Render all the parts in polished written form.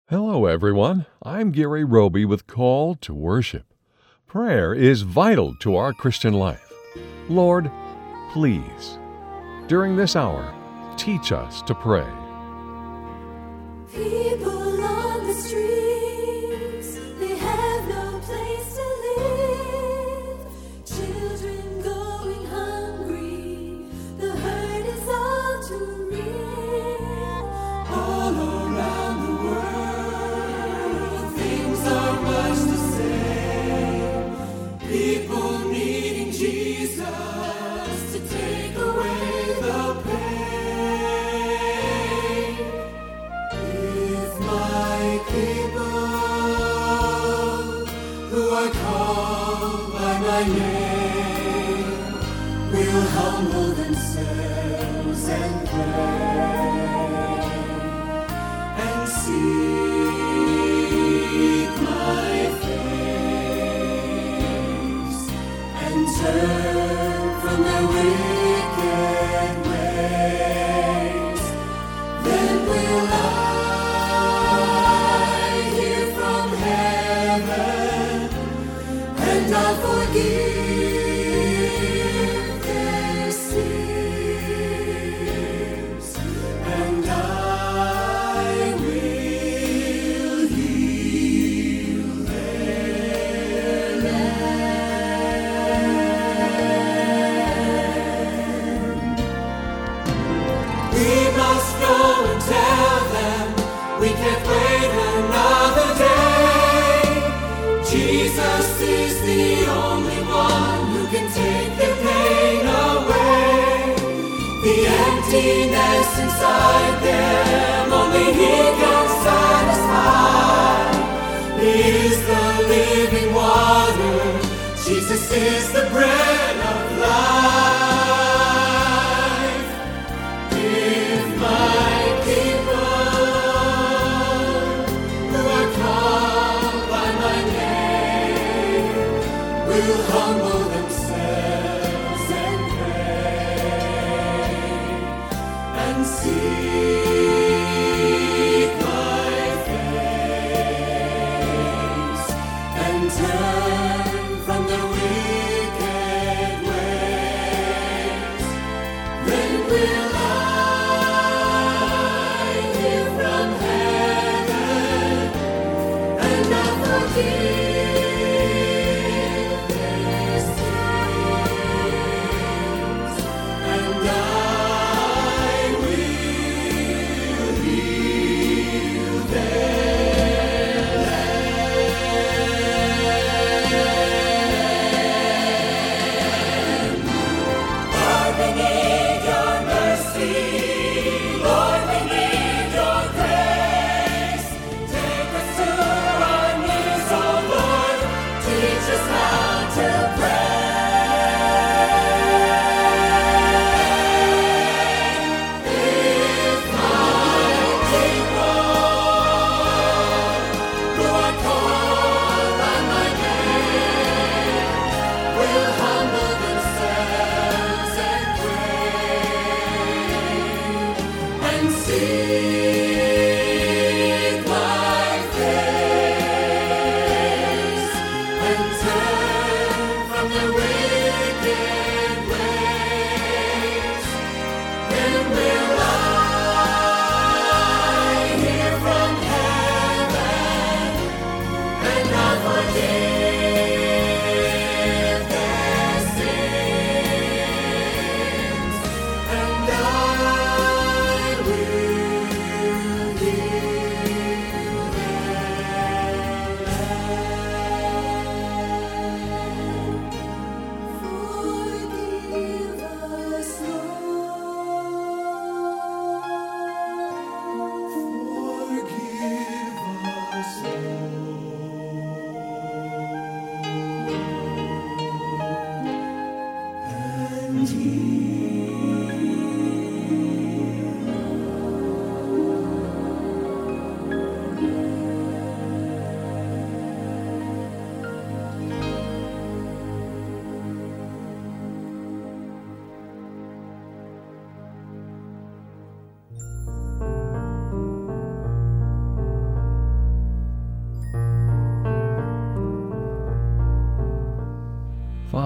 Hello, everyone. I'm Gary Roby with Call to Worship. Prayer is vital to our Christian life. Lord, please, during this hour, teach us to pray. People on the streets, they have no place to live. Children going hungry, the hurt is all too real. All around the world, things are much the same. People needing Jesus to take away the pain. If my people who are called by my name will humble themselves and pray and seek my face and turn from their wicked ways, then will I hear from heaven, and I'll forgive their sins, and I will heal their land. We must go and tell them we can't wait another day. Jesus is the only one who can take their pain away. The emptiness inside them, only He can satisfy. He is the living water. Jesus is the bread of life. If my people who are called by my name will humble themselves and pray and seek my face and turn from their wicked ways, then will I hear from heaven, and I'll forgive their sins,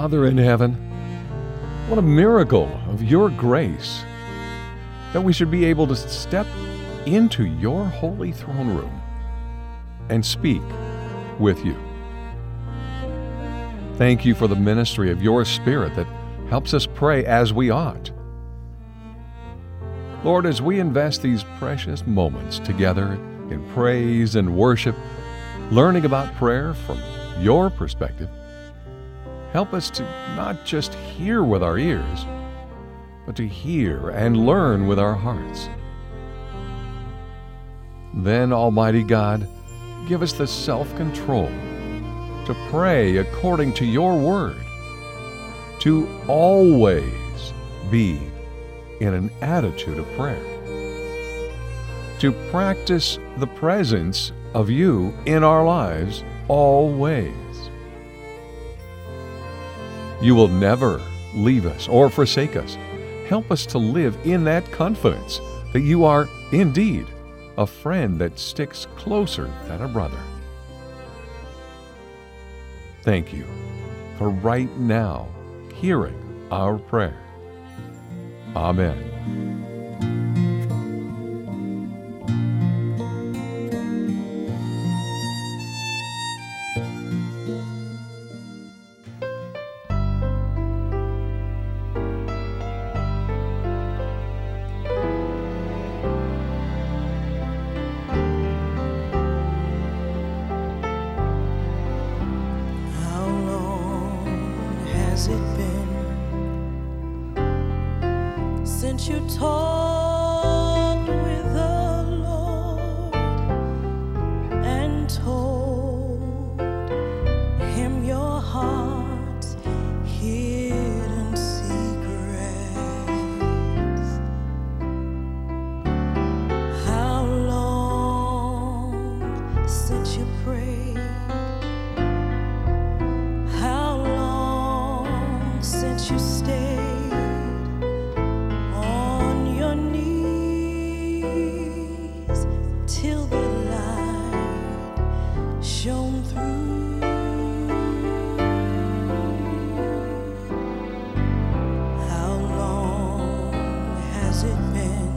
Father in heaven, what a miracle of your grace that we should be able to step into your holy throne room and speak with you. Thank you for the ministry of your Spirit that helps us pray as we ought. Lord, as we invest these precious moments together in praise and worship, learning about prayer from your perspective, help us to not just hear with our ears, but to hear and learn with our hearts. Then, Almighty God, give us the self-control to pray according to your word, to always be in an attitude of prayer, to practice the presence of you in our lives always. You will never leave us or forsake us. Help us to live in that confidence that you are indeed a friend that sticks closer than a brother. Thank you for right now hearing our prayer. Amen. How long has it been since you talked with the Lord and told him your heart's hidden secrets? How long since you prayed? How long since you stayed on your knees till the light shone through? How long has it been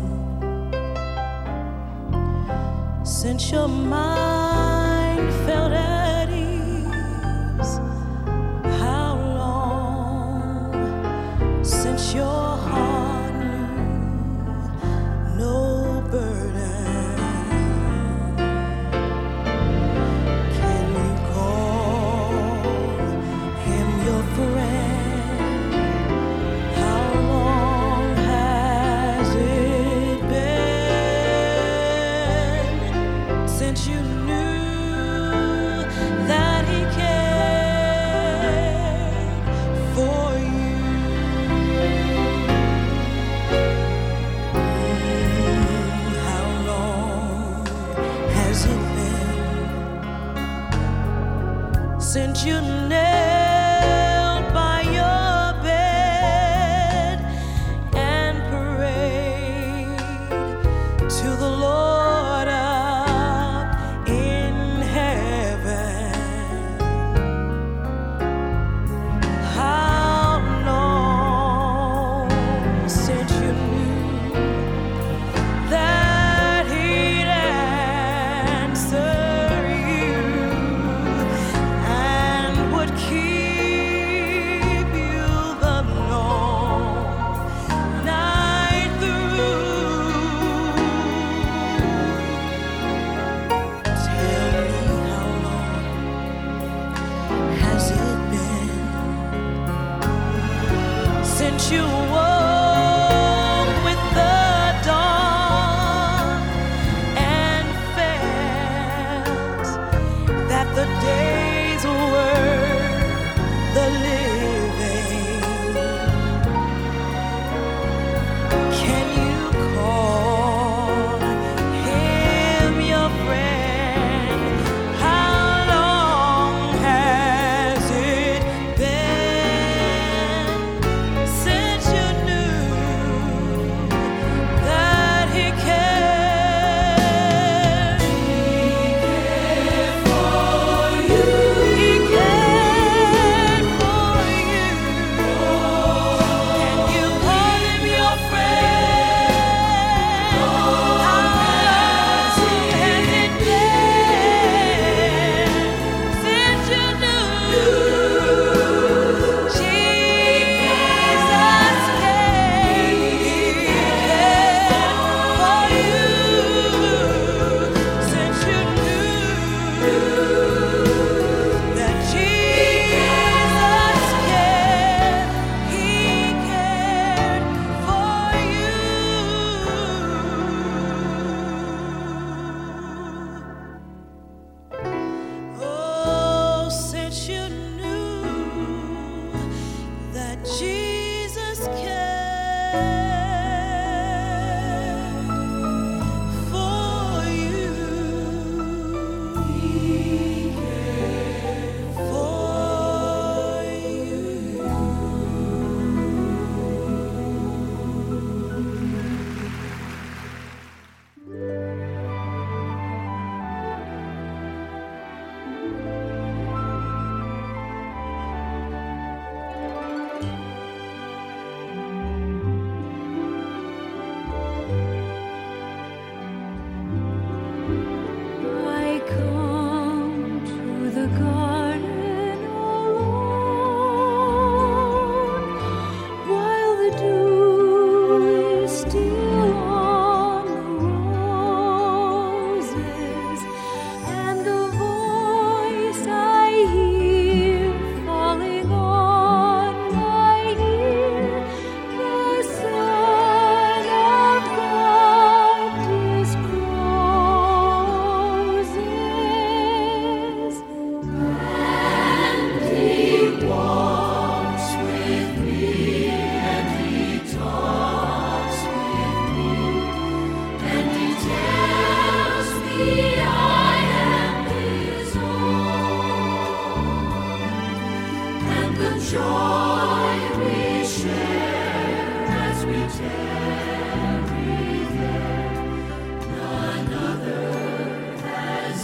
since your mind felt at ease? How long since your heart knew no burden? Can you call him your friend? How long has it been since you knew that he cared for you? How long has it been since you knelt by your bed and prayed to the Lord up in heaven? How long since you knew that he'd answer you and would keep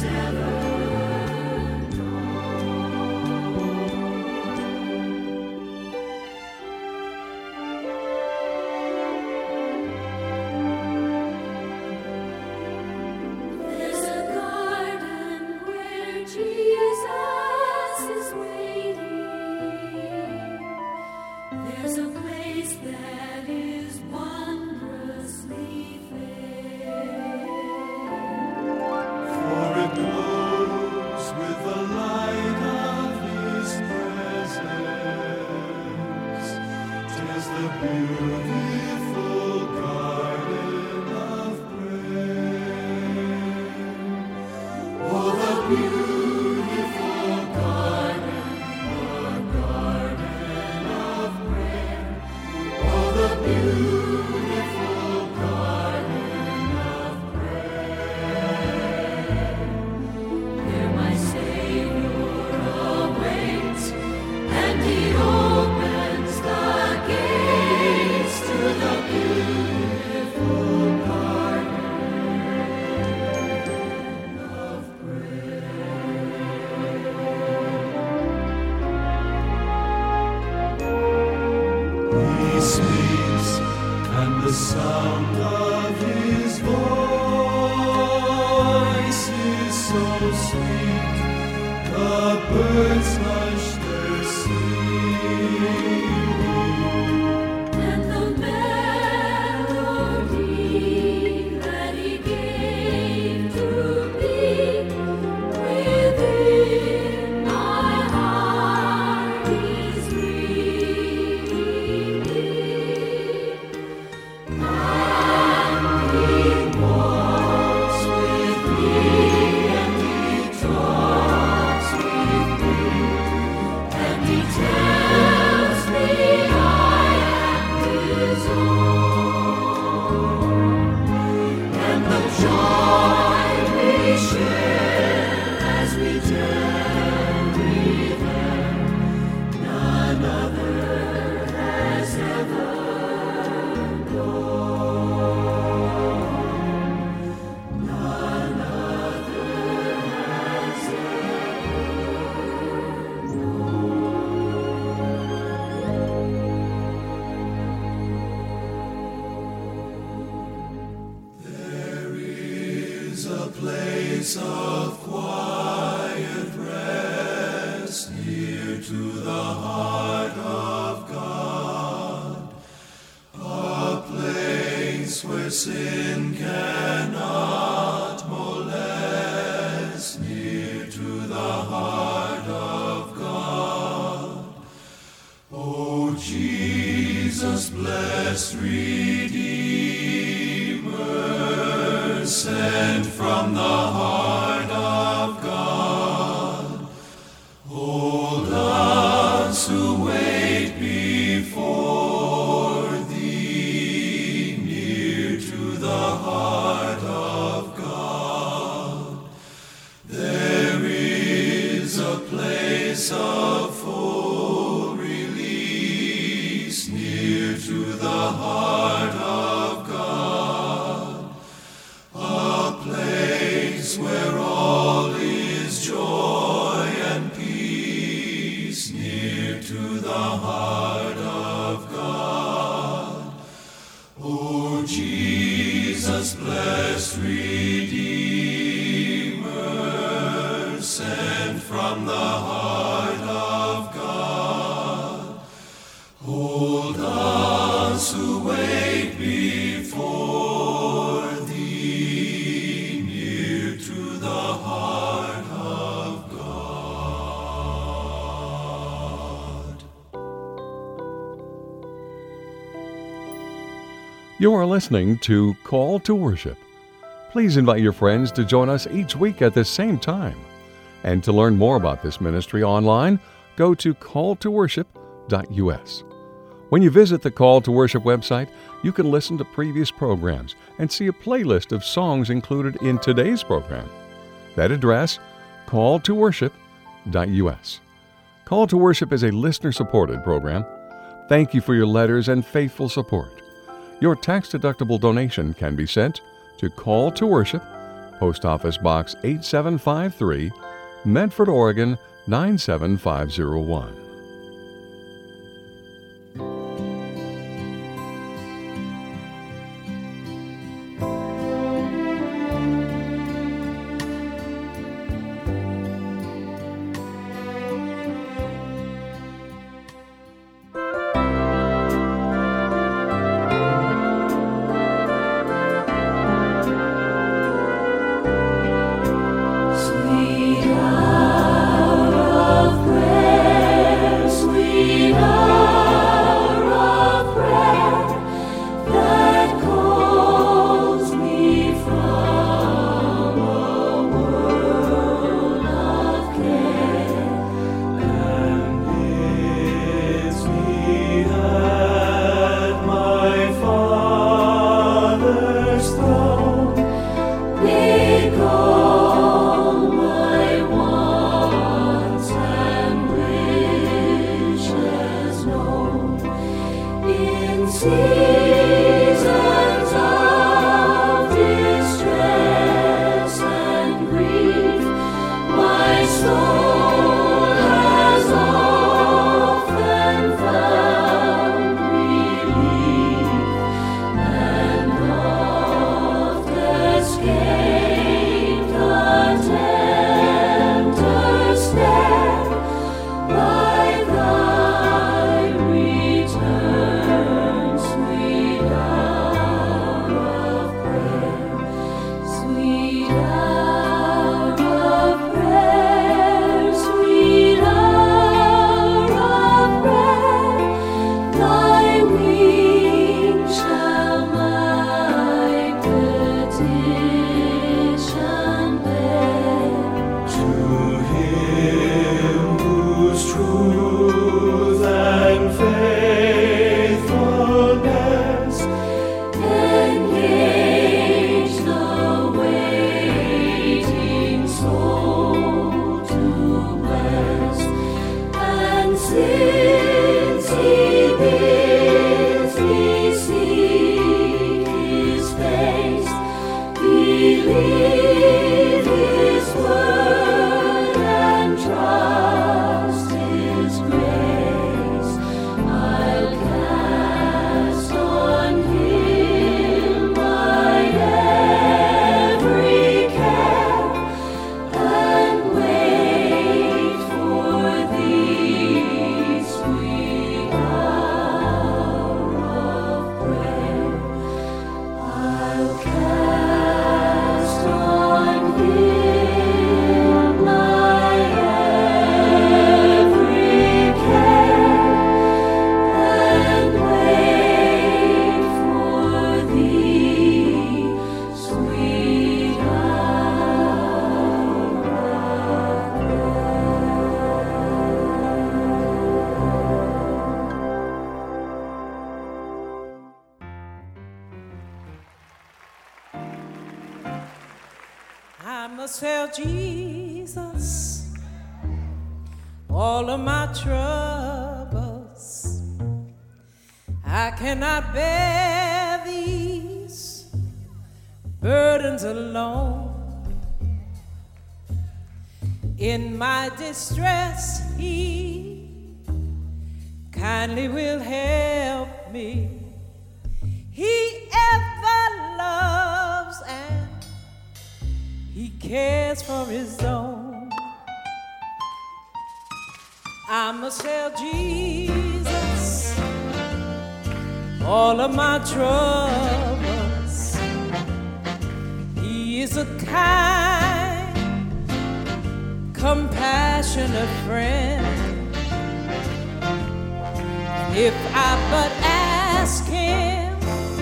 There's a garden where Jesus is waiting. There's a place that is wondrously fair. For it glows with the light of His presence. 'Tis the beautiful garden of prayer. Oh, the beautiful garden of prayer. Oh, the beautiful garden of prayer. There my Savior awaits, and He opens the gates to the beautiful garden of He speaks, and the sound of His voice is so sweet. The birds hush their singing. and the melody that He gave to me within my heart is ringing. And He walks with me, and He talks with me, and He tells me I am His own. And the joy we share as we tarry there, none other has ever known. None other has There is a place of quiet rest near to the heart of God, a place where sin cannot molest, near to the heart of God. O Jesus, blessed Redeemer, sent from the heart of God, hold us who wait before Thee, near to the heart of God. There is a place of full release, near to the heart of God, a place where all is joy and peace, near to the heart of God. O Jesus, blessed Redeemer, sent from the heart of God, hold us who wait before Thee, near to the heart of God. You are listening to Call to Worship. Please invite your friends to join us each week at the same time. And to learn more about this ministry online, go to calltoworship.us. When you visit the Call to Worship website, you can listen to previous programs and see a playlist of songs included in today's program. That address, calltoworship.us. Call to Worship is a listener-supported program. Thank you for your letters and faithful support. Your tax-deductible donation can be sent to Call to Worship, Post Office Box 8753, Medford, Oregon 97501. Sweet hour of prayer, sweet hour of prayer, that calls me from a world of care, And bids me at my Father's throne. make all my wants and wishes known. In seasons of distress and grief, my soul has often found relief, and oft escaped the tempter's snare by thy return, sweet hour of prayer, sweet hour of prayer, sweet hour of prayer, thy wings shall my petition bear. To him whose truth and faithfulness Engage the waiting soul to bless, and since he bids me seek his face, believe his word and trust his grace, I'll cast on him my every care, and wait for thee, sweet hour of prayer. I'll cast on him my every care, and wait for thee, sweet hour of I must tell Jesus all of my troubles. I cannot bear these burdens alone. In my distress, He kindly will help me. He ever loves and He cares for His own. I must tell Jesus all of my troubles. He is a kind, compassionate friend. If I but ask Him,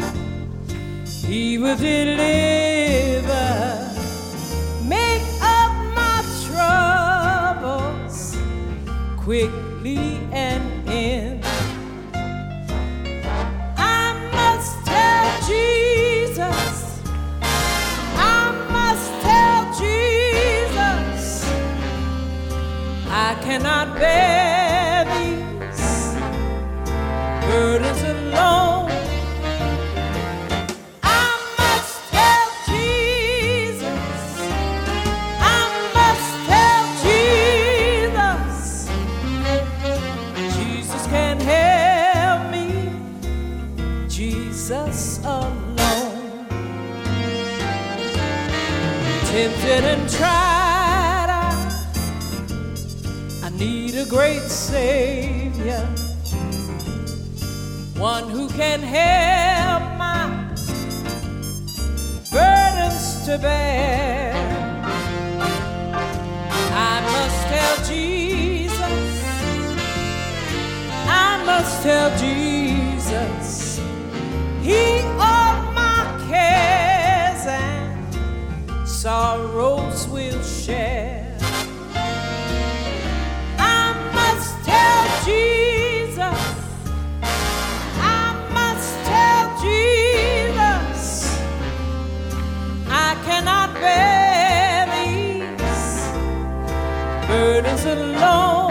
He will deliver. Make up my troubles quickly and end. I must tell Jesus, I must tell Jesus, I cannot bear these burdens alone. I must tell Jesus, didn't try it out. I need a great Savior, one who can help my burdens to bear. I must tell Jesus, I must tell Jesus, He all my cares and sorrows will share. I must tell Jesus, I must tell Jesus, I cannot bear these burdens alone.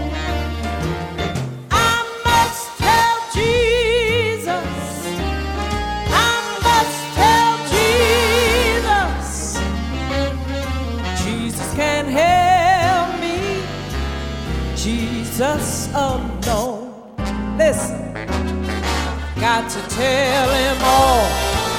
I must tell Jesus, I must tell Jesus, Jesus can help me, Jesus alone. Listen, got to tell Him all,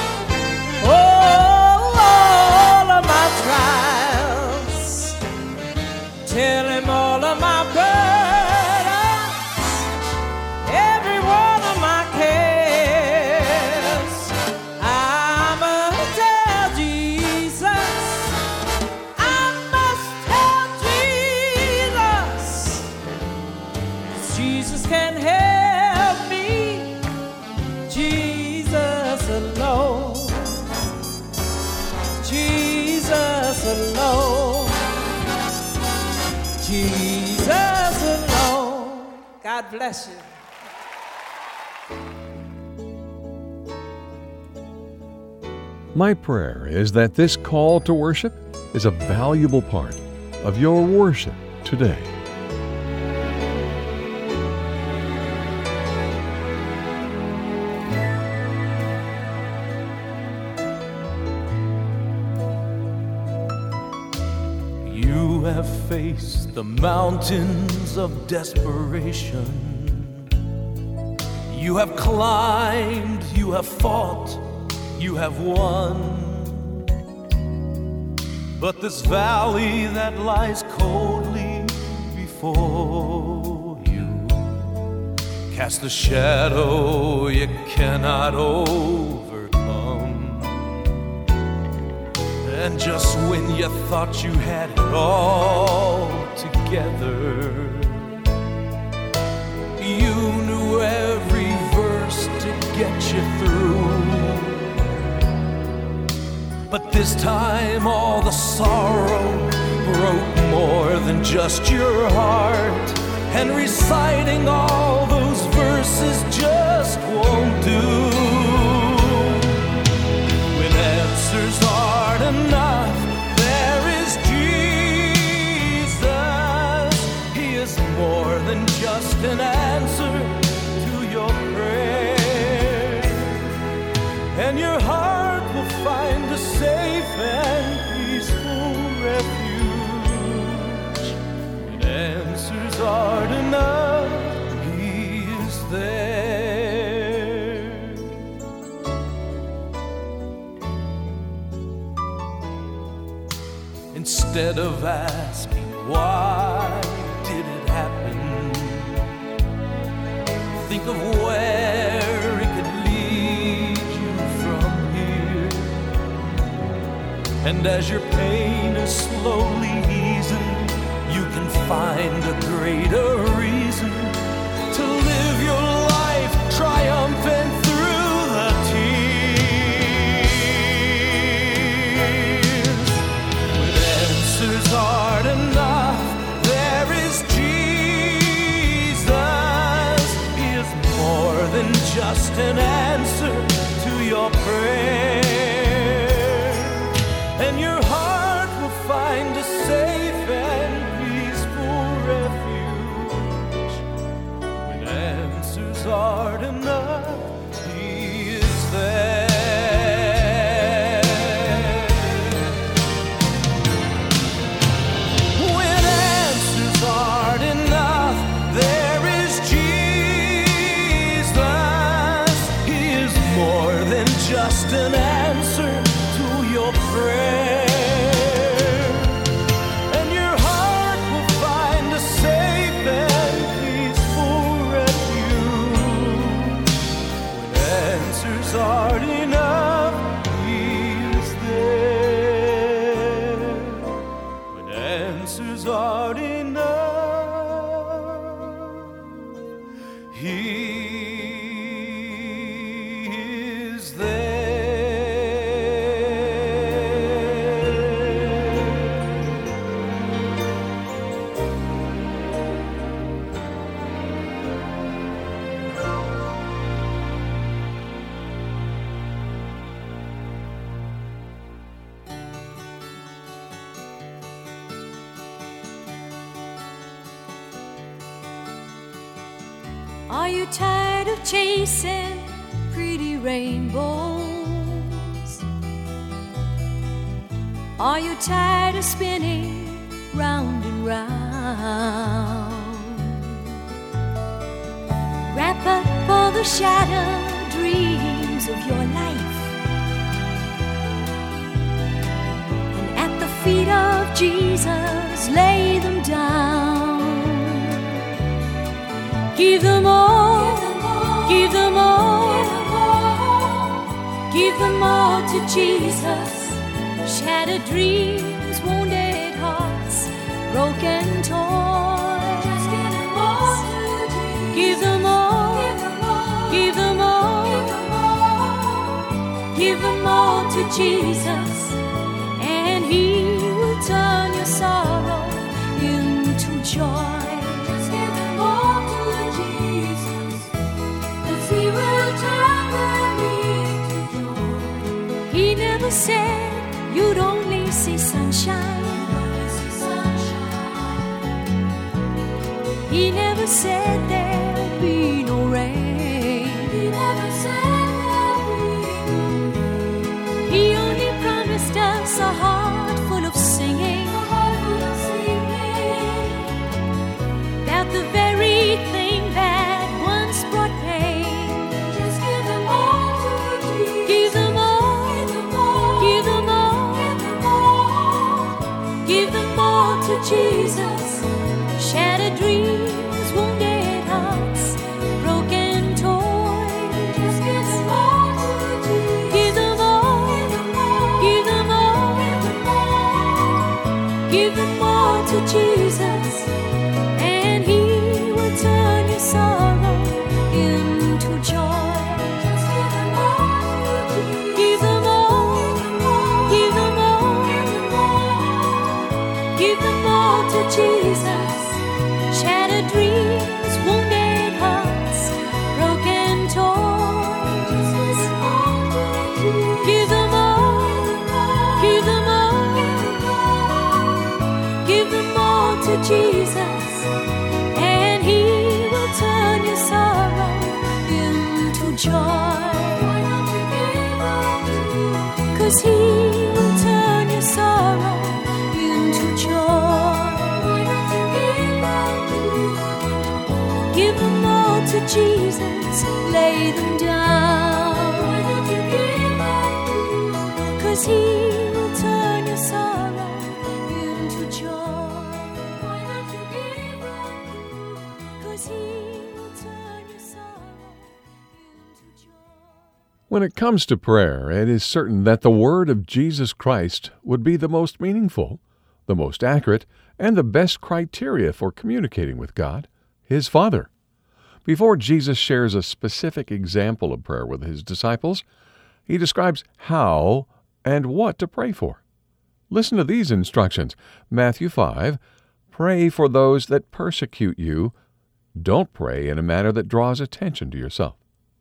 all of my trials, tell Him all of my burdens, every one of my cares. I must tell Jesus, I must tell Jesus, 'cause Jesus can help me, Jesus alone, Jesus alone, Jesus alone. God bless you. My prayer is that this call to worship is a valuable part of your worship today. You have faced the mountains of desperation. You have climbed, you have fought, you have won. But this valley that lies coldly before you casts a shadow you cannot overcome. And just when you thought you had it all together, you knew every verse to get you through. But this time all the sorrow broke more than just your heart, and reciting all those verses just won't do. When answers aren't enough, there is Jesus. He is more than just an answer to your prayer, and your heart will find a safe and peaceful refuge. When answers aren't enough, He is there. Instead of asking why did it happen, think of where it could lead you from here. And as your pain is slowly easing, you can find a greater reason to live your life triumphant through the tears. When answers aren't enough, there is Jesus. He is more than just an answer to your prayer, and your heart will find a safe and peaceful refuge. When answers aren't enough, He is there. When answers aren't enough, there is Jesus. He is more than just an answer answers aren't enough. He is there. Are you tired of chasing pretty rainbows? Are you tired of spinning round and round? Wrap up all the shattered dreams of your life, and at the feet of Jesus lay them down. Give them all, give them all, give them all to Jesus. Shattered dreams, wounded hearts, broken toys. Just give them all to Jesus. Give them all, give them all, give them all to Jesus, and He will turn your sorrow into joy. He never said you'd only see sunshine. He never said there'd be no rain. He never said there'd be no rain. He only promised us a heart full of singing. About the very thing that once brought pain. Just give them all to Jesus. Give them all, give them all, give them all to Jesus. Shattered dreams, wounded hearts, broken toys. Just give them all to Jesus. Give them all, give them all, give them all to Jesus, and He will turn your sorrow into joy. Just give them all to Jesus. Give them all, give them all, give them all to Jesus. Shattered dreams, wounded hearts, broken toys. Give them all, give them all, give them all to Jesus, and He will turn your sorrow into joy. Why don't you give up to Him? 'Cause He will turn your sorrow into joy. Why don't you give up to Him? Give them all to Jesus, lay them down. Why don't you give up to Him? 'Cause He will turn your sorrow into joy. Why don't you give up to Him? 'Cause He will turn your sorrow into joy. When it comes to prayer, it is certain that the word of Jesus Christ would be the most meaningful, the most accurate, and the best criteria for communicating with God, His Father. Before Jesus shares a specific example of prayer with His disciples, He describes how and what to pray for. Listen to these instructions. Matthew 5, pray for those that persecute you. Don't pray in a manner that draws attention to yourself.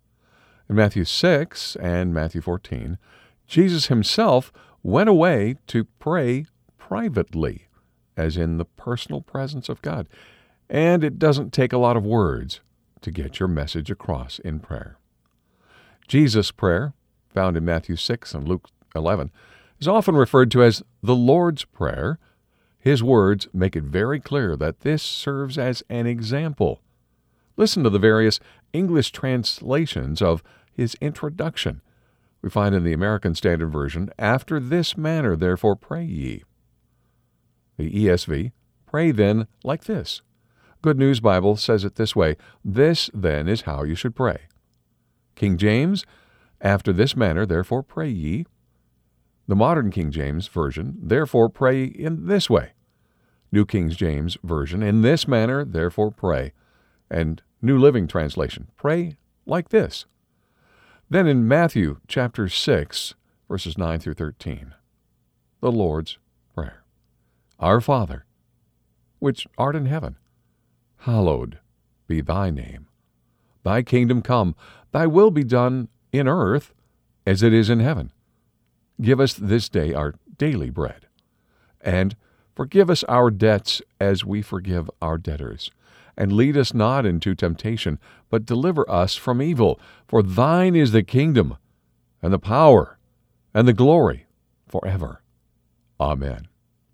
In Matthew 6 and Matthew 14, Jesus Himself went away to pray privately, as in the personal presence of God. And it doesn't take a lot of words to get your message across in prayer. Jesus' prayer, found in Matthew 6 and Luke 11, is often referred to as the Lord's Prayer. His words make it very clear that this serves as an example. Listen to the various English translations of His introduction. We find in the American Standard Version, "After this manner, therefore, pray ye." The ESV, "Pray then like this." Good News Bible says it this way, "This then is how you should pray." King James, "After this manner, therefore, pray ye." The Modern King James Version, "Therefore pray in this way." New King James Version, in this manner, therefore pray. And New Living Translation, pray like this. Then in Matthew chapter 6, verses 9 through 13, the Lord's Prayer. Our Father, which art in heaven, hallowed be thy name. Thy kingdom come, thy will be done in earth as it is in heaven. Give us this day our daily bread, and forgive us our debts as we forgive our debtors. And lead us not into temptation, but deliver us from evil. For thine is the kingdom, and the power, and the glory forever. Amen.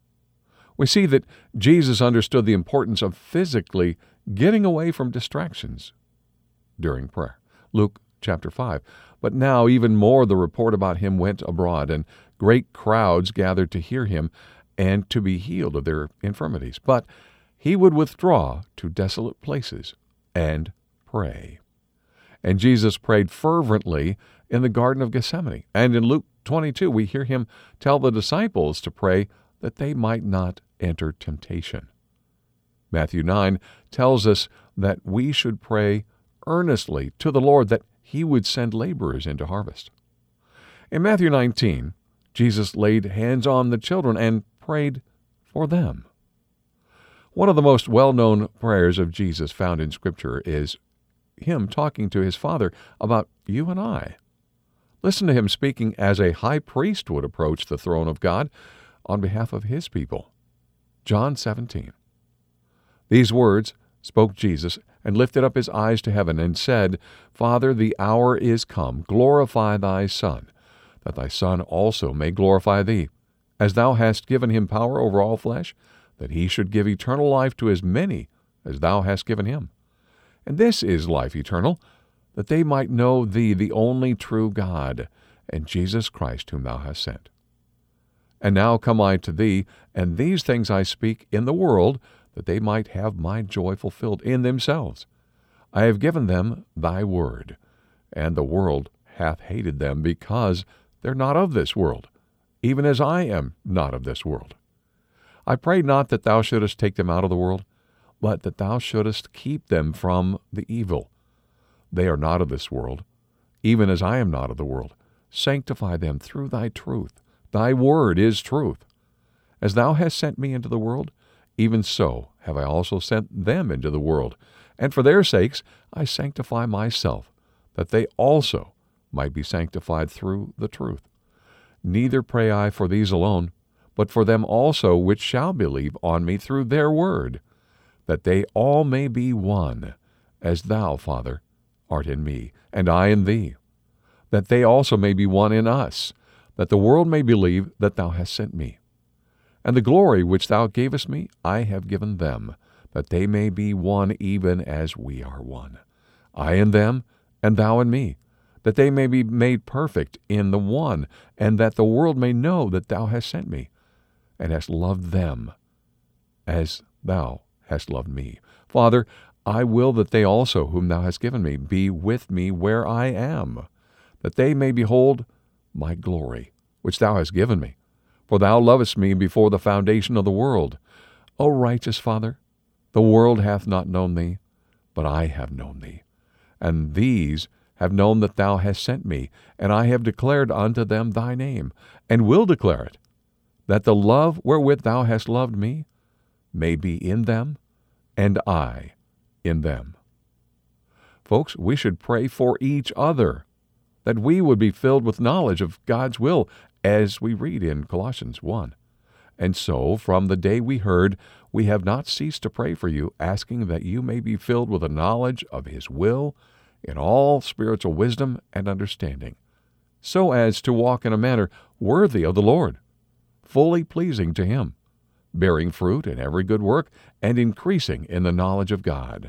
We see that Jesus understood the importance of physically getting away from distractions during prayer. Luke chapter 5. But now even more the report about him went abroad, and great crowds gathered to hear him and to be healed of their infirmities. But he would withdraw to desolate places and pray. And Jesus prayed fervently in the Garden of Gethsemane. And in Luke 22, we hear him tell the disciples to pray that they might not enter temptation. Matthew 9 tells us that we should pray earnestly to the Lord that he would send laborers into harvest. In Matthew 19, Jesus laid hands on the children and prayed for them. One of the most well-known prayers of Jesus found in Scripture is him talking to his Father about you and I. Listen to him speaking as a high priest would approach the throne of God on behalf of his people. John 17. These words spoke Jesus and lifted up his eyes to heaven and said, Father, the hour is come. Glorify thy Son, that thy Son also may glorify thee, as thou hast given him power over all flesh, that he should give eternal life to as many as thou hast given him. And this is life eternal, that they might know thee, the only true God, and Jesus Christ whom thou hast sent. And now come I to thee, and these things I speak in the world, that they might have my joy fulfilled in themselves. I have given them thy word, and the world hath hated them, because they're not of this world, even as I am not of this world. I pray not that thou shouldest take them out of the world, but that thou shouldest keep them from the evil. They are not of this world, even as I am not of the world. Sanctify them through thy truth. Thy word is truth. As thou hast sent me into the world, even so have I also sent them into the world. And for their sakes I sanctify myself, that they also might be sanctified through the truth. Neither pray I for these alone, but for them also which shall believe on me through their word, that they all may be one, as thou, Father, art in me, and I in thee, that they also may be one in us, that the world may believe that thou hast sent me. And the glory which thou gavest me I have given them, that they may be one even as we are one. I in them, and thou in me, that they may be made perfect in the one, and that the world may know that thou hast sent me, and hast loved them as thou hast loved me. Father, I will that they also, whom thou hast given me, be with me where I am, that they may behold my glory, which thou hast given me. For thou lovest me before the foundation of the world. O righteous Father, the world hath not known thee, but I have known thee. And these have known that thou hast sent me, and I have declared unto them thy name, and will declare it, that the love wherewith thou hast loved me may be in them, and I in them. Folks, we should pray for each other, that we would be filled with knowledge of God's will, as we read in Colossians 1. And so, from the day we heard, we have not ceased to pray for you, asking that you may be filled with a knowledge of his will in all spiritual wisdom and understanding, so as to walk in a manner worthy of the Lord, fully pleasing to him, bearing fruit in every good work, and increasing in the knowledge of God.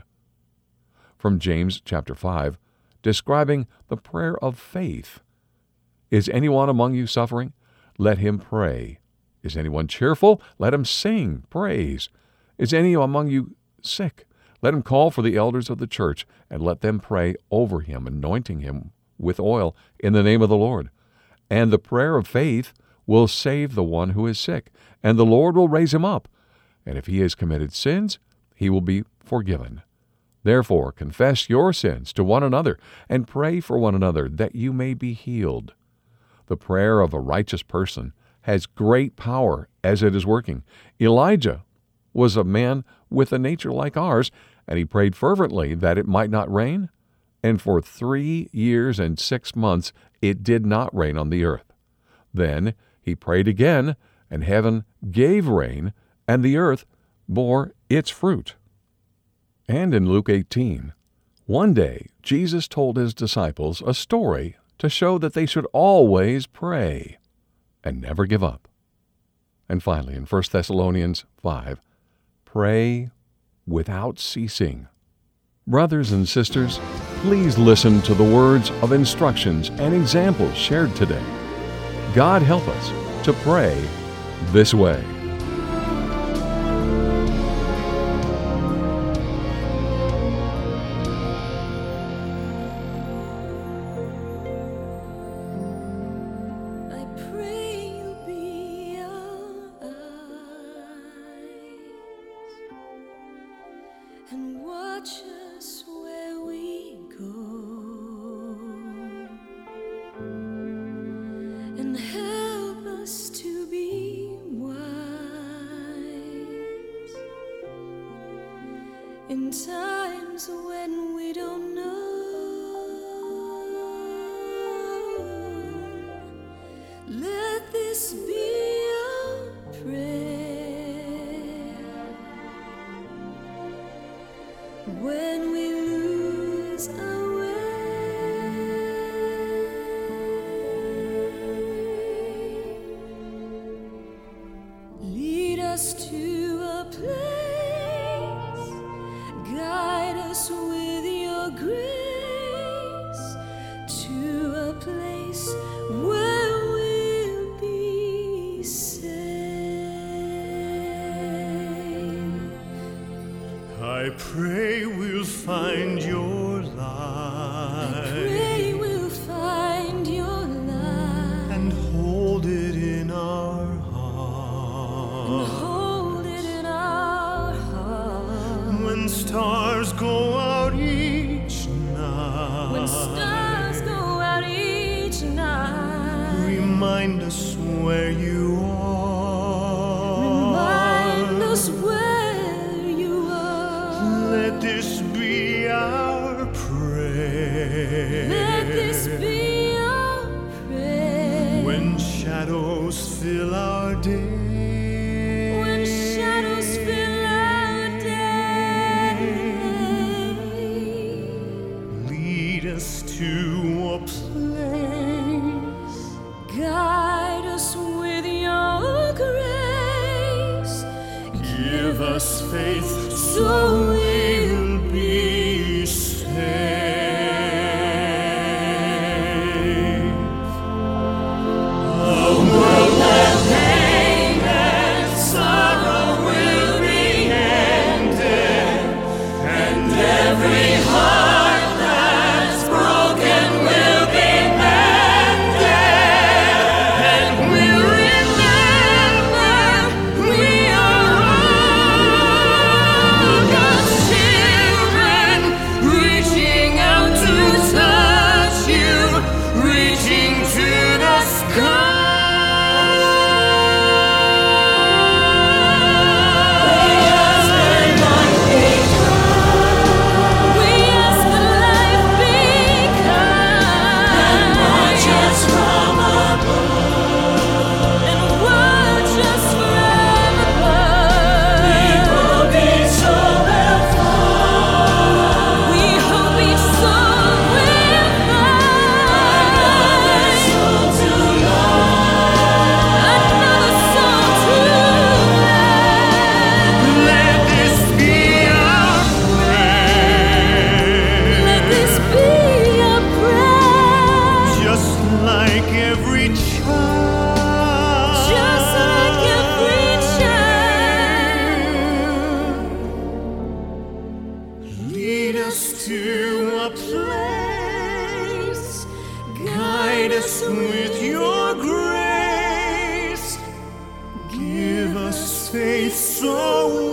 From James chapter 5, describing the prayer of faith. Is anyone among you suffering? Let him pray. Is anyone cheerful? Let him sing praise. Is any among you sick? Let him call for the elders of the church, and let them pray over him, anointing him with oil in the name of the Lord. And the prayer of faith will save the one who is sick, and the Lord will raise him up. and if he has committed sins, he will be forgiven. Therefore, confess your sins to one another and pray for one another that you may be healed. The prayer of a righteous person has great power as it is working. Elijah was a man with a nature like ours, and he prayed fervently that it might not rain, and for 3 years and 6 months it did not rain on the earth. Then he prayed again, and heaven gave rain, and the earth bore its fruit. And in Luke 18, one day Jesus told his disciples a story to show that they should always pray and never give up. And finally, in 1 Thessalonians 5, pray without ceasing. Brothers and sisters, please listen to the words of instructions and examples shared today. God help us to pray this way. I pray you'll be our eyes and watch us where we go, and help us to be wise in times when we don't know. Let this be our prayer when we lose our way. Lead us to a place, guide us with your grace to a place where we'll be safe. I pray we'll find your light. Pray we'll find your light And hold it in our and heart. hold it in our heart. When stars go out each night, When stars go out each night, remind us where you are. remind us where you are. Let this be our prayer. Let this be our prayer. When shadows fill our day. When shadows fill our day, Lead us to a place. guide us with your grace. Give us faith so we'll be safe. A world where pain and sorrow will be ended, and every heart that's broken will be mended, and we'll remember we are all God's children, reaching out to touch you, reaching to the sky. we ask that life be kind and watch us from above, and watch us from above. We hope each soul will find. We hope each soul will find another soul to love, another soul to love. Let this be our prayer. Let this be a prayer, Just like every child. just like every child. Lead us to a place. Guide us with your grace. Give us faith so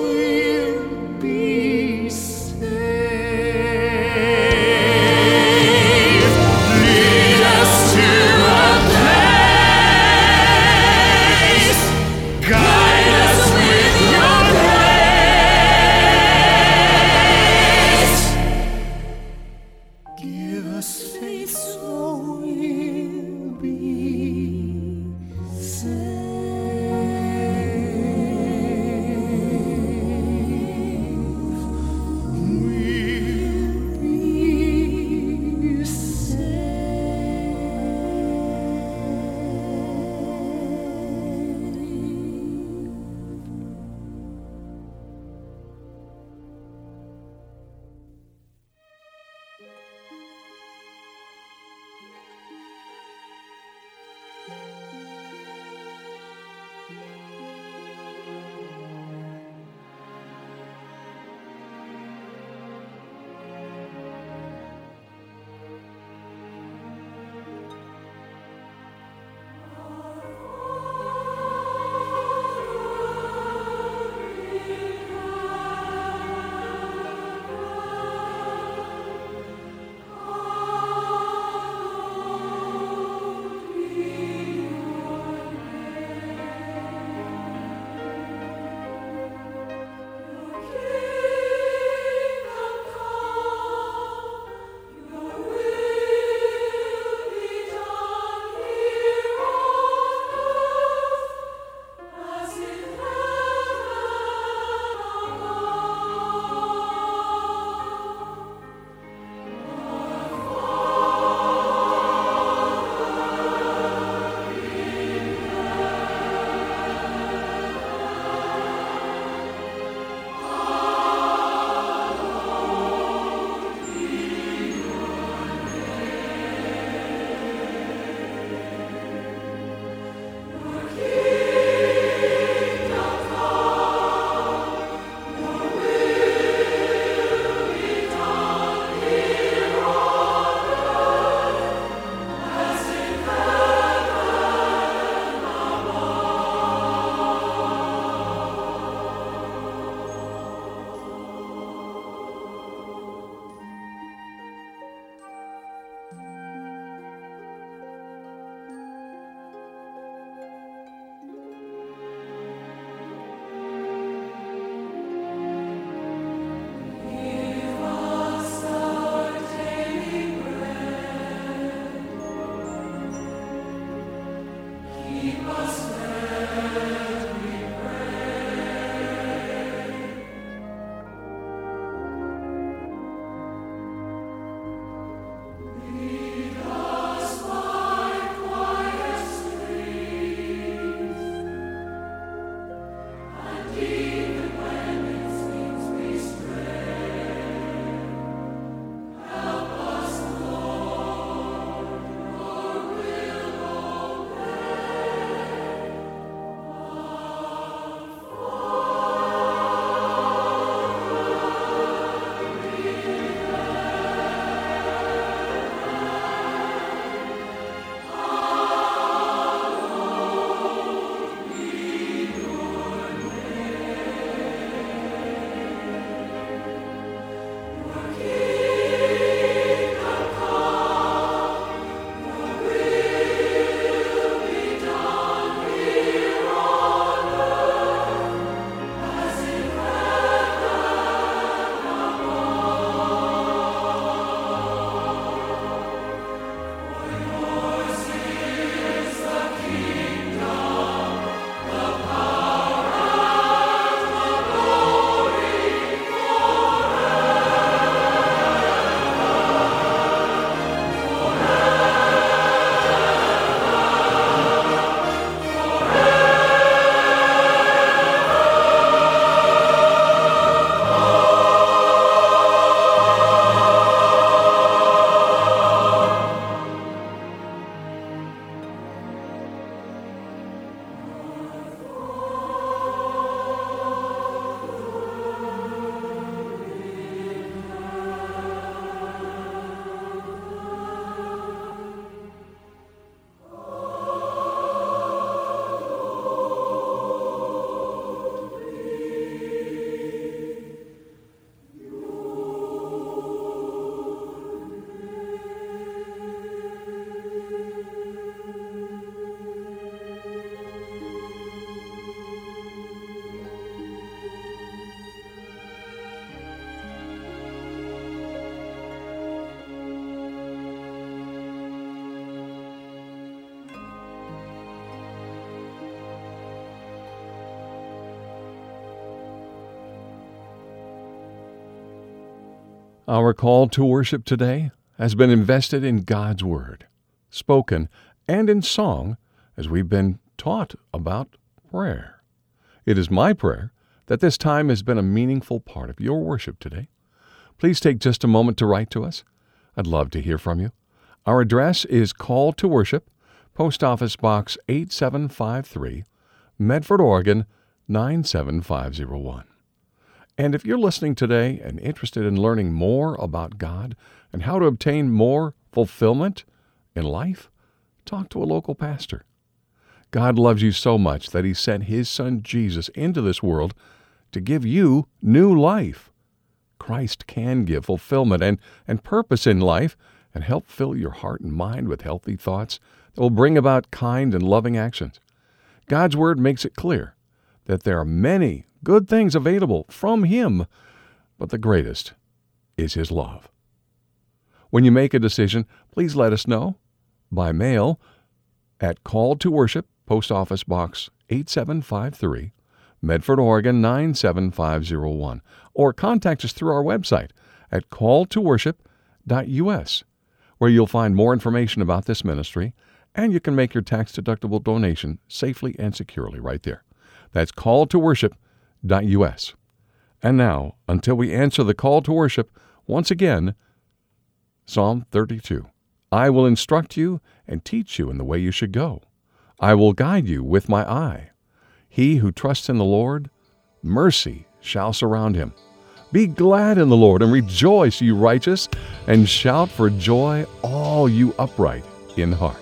Our call to worship today has been invested in God's Word, spoken and in song as we've been taught about prayer. It is my prayer that this time has been a meaningful part of your worship today. Please take just a moment to write to us. I'd love to hear from you. Our address is Call to Worship, Post Office Box 8753, Medford, Oregon 97501. And if you're listening today and interested in learning more about God and how to obtain more fulfillment in life, talk to a local pastor. God loves you so much that He sent His Son Jesus into this world to give you new life. Christ can give fulfillment and purpose in life and help fill your heart and mind with healthy thoughts that will bring about kind and loving actions. God's Word makes it clear that there are many good things available from Him, but the greatest is His love. When you make a decision, please let us know by mail at Call to Worship, Post Office Box 8753, Medford, Oregon 97501, or contact us through our website at calltoworship.us, where you'll find more information about this ministry, and you can make your tax-deductible donation safely and securely right there. That's calltoworship.us. And now, until we answer the call to worship, once again, Psalm 32. I will instruct you and teach you in the way you should go. I will guide you with my eye. He who trusts in the Lord, mercy shall surround him. Be glad in the Lord and rejoice, you righteous, and shout for joy, all you upright in heart.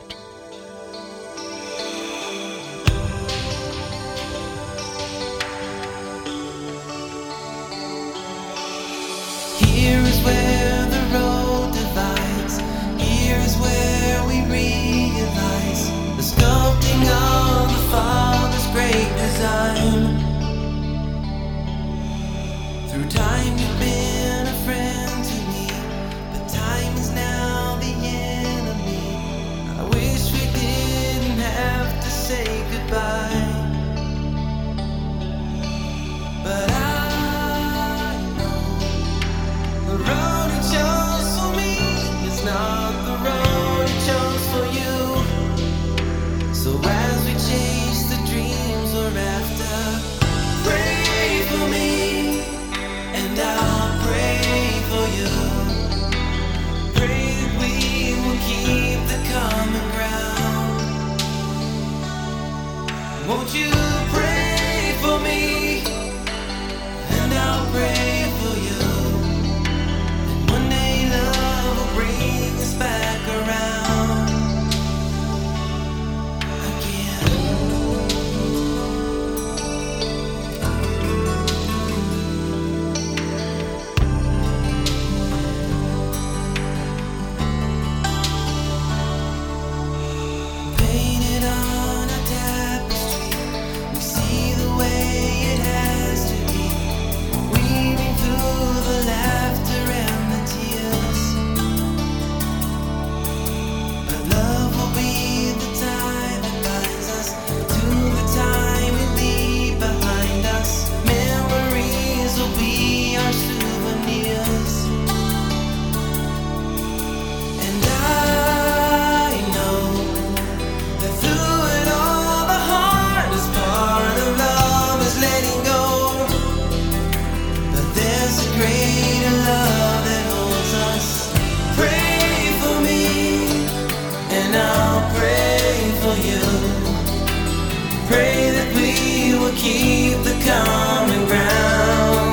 Here is where the road divides. Here is where we realize the sculpting of the Father's great design. Through time you've been a friend to me, but time is now the enemy. I wish we didn't have to say goodbye, but I know the road He chose for me is not the road He chose for you. So as we chase the dreams we're after, pray for me and I'll pray for you. Pray that we will keep the common ground. Won't you pray for me and I'll pray for you. And one day love will bring us back around again. Painted on a tapestry, we see the way it has to be, weaving through the laughter and the tears. But love will be the tie that binds us to the time we leave behind us. Memories will be our souvenirs. And I know that through it all, the hardest part of love is letting go. But there's a greater love that holds us. Pray for me, and I'll pray for you. Pray that we will keep the common ground.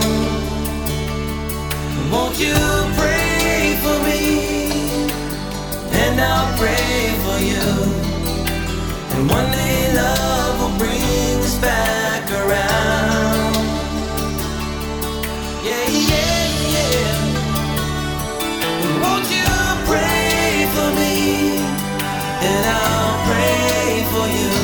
Won't you pray for me, and I'll pray for you. And one day love will bring us back around. Yeah, yeah, yeah. Won't you pray for me, and I'll pray for you.